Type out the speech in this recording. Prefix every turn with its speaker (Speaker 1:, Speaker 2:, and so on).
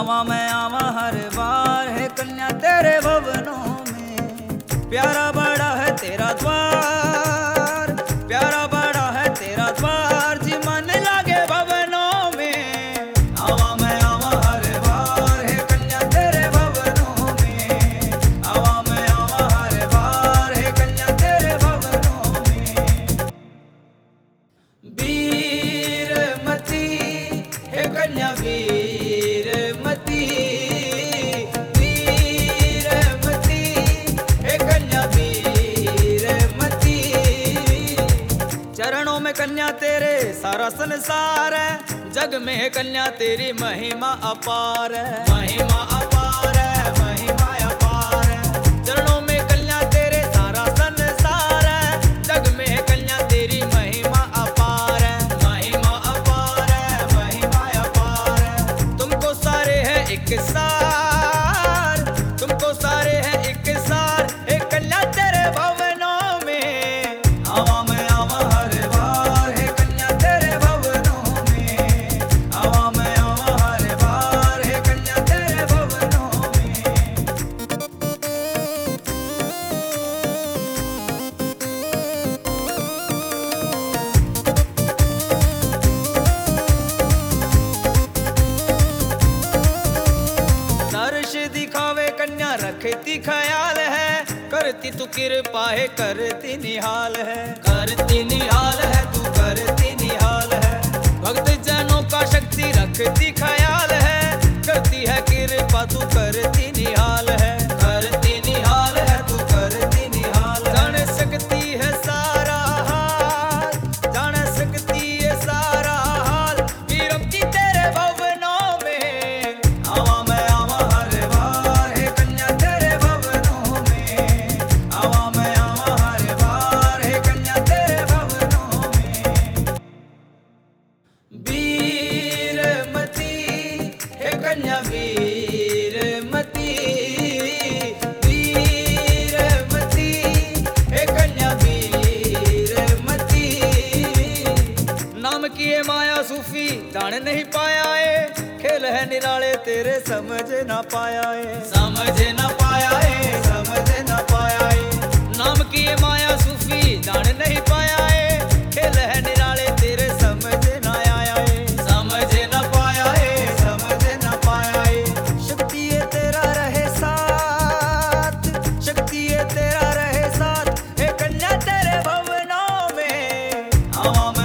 Speaker 1: आवा मैं आवा हर बार है कन्या तेरे भवनों में। प्यारा बड़ा है तेरा द्वार, प्यारा बड़ा है तेरा द्वार, जी मन लागे भवनों में। आवा मैं आवा हर बार है कन्या तेरे भवनों में। आवा मैं आवा हर बार है कन्या तेरे भवनों में। वीरमती है कन्या वीरमती, वीरमती है कन्या वीरमती। चरणों में कन्या तेरे सारा संसार है, जग में है कन्या तेरी महिमा अपार है, महिमा अपार है, महिमा अपार है। चरणों में कन्या तेरे सारा संसार है, जग में है कन्या तेरी महिमा अपार है, महिमा अपार है, महिमा अपार है। तुमको सारे हैं एक सार, तुमको सारे हैं एक सार, एक कन्या तेरे भवनों में। आवा मैं आवा हर बार है कन्या तेरे भवनों में। आवा मैं आवा हर बार है कन्या तेरे भवनों में। दर्श दिखावे कन्या रखती ख्याल है, करती तू कृपा है करती निहाल है, करती निहाल है तू करती निहाल है। भक्त जनों का शक्ति रखती ख्याल है, करती है कृपा तू करती निहाल है, करती निहाल है तू करती निहाल है। जान सकती है सारा हाल, जान सकती है सारा हाल, वीरमती तेरे भवनों में। आवा मैं आवा हर बार है कन्या तेरे भवनों में। आवा मैं आवा हर बार है कन्या तेरे भवनों में। वीरमती है कन्या वीरमती, वीरमती है कन्या वीरमती। नाम की ये माया सूफी जान नहीं पाया है, खेल है निराले तेरे समझ ना पाया है, समझ ना पाया है, समझ ना पाया है। नाम की ये माया सूफी जान नहीं पाया है, खेल है निराले तेरे समझ ना आया है, समझ ना पाया है, समझ ना पाया है। शक्ति है तेरा रहे साथ, शक्ति है तेरा रहे साथ, हे कन्या तेरे भवनों में। आवा मैं